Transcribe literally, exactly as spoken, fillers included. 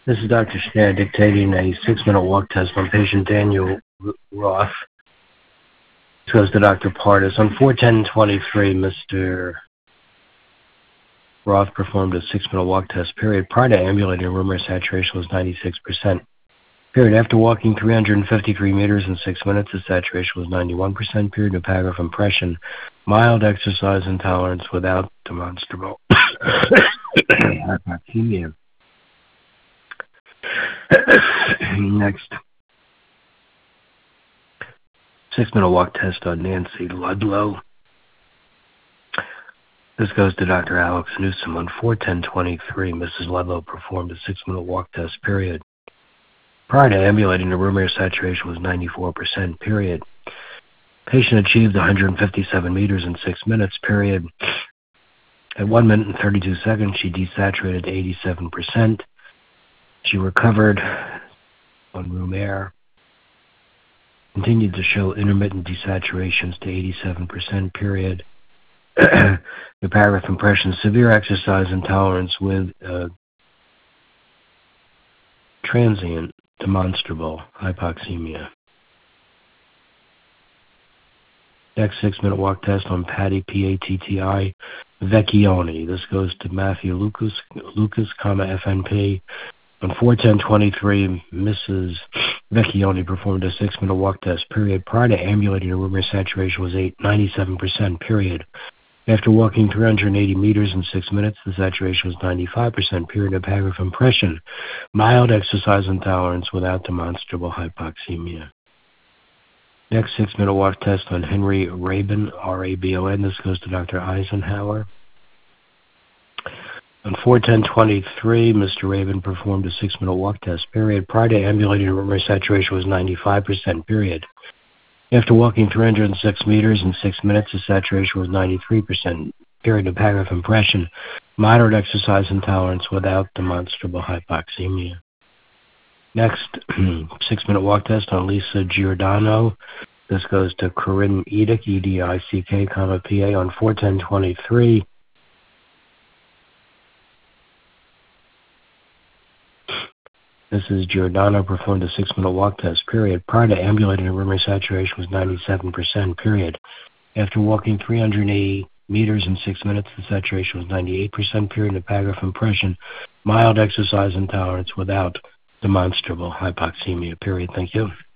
This is Doctor Schneider dictating a six-minute walk test on patient Daniel Roth. This goes to Doctor Partis. On four ten twenty-three, Mister Roth performed a six-minute walk test. Period. Prior to ambulating, room air saturation was ninety-six percent. Period. After walking three hundred fifty-three meters in six minutes, the saturation was ninety-one percent. Period. Pneumatic impression. Mild exercise intolerance without demonstrable hypoxemia. Next. Six-minute walk test on Nancy Ludlow. This goes to Doctor Alex Newsom. On four ten twenty-three, Missus Ludlow performed a six-minute walk test, period. Prior to ambulating, the room air saturation was ninety-four percent, period. Patient achieved one hundred fifty-seven meters in six minutes, period. At one minute and thirty-two seconds, she desaturated to eighty-seven percent. She recovered on room air. Continued to show intermittent desaturations to eighty-seven percent, period. The paragraph impression, severe exercise intolerance with uh, transient demonstrable hypoxemia. Next six-minute walk test on Patty, P A T T I, Vecchioni. This goes to Matthew Lucas, Lucas, comma, F N P. On four ten twenty-three, Missus Vecchioni performed a six-minute walk test, period. Prior to ambulating, her room air saturation was ninety-seven percent, period. After walking three hundred eighty meters in six minutes, the saturation was ninety-five percent, period. Of paragraph impression, mild exercise intolerance without demonstrable hypoxemia. Next six-minute walk test on Henry Rabin, R A B O N. This goes to Doctor Eisenhower. On four ten twenty-three, Mister Rabin performed a six-minute walk test, period. Prior to ambulating, her room air saturation was ninety-five percent, period. After walking three hundred six meters in six minutes, the saturation was ninety-three percent, period. Of paragraph impression, moderate exercise intolerance without demonstrable hypoxemia. Next, six-minute walk test on Lisa Giordano. This goes to Corinne Edick, E D I C K, comma, P A, on four ten twenty-three. Missus Giordano performed a six-minute walk test, period. Prior to ambulating, her room air saturation was ninety-seven percent, period. After walking three hundred eighty meters in six minutes, the saturation was ninety-eight percent, period. A paragraph impression, mild exercise intolerance without demonstrable hypoxemia, period. Thank you.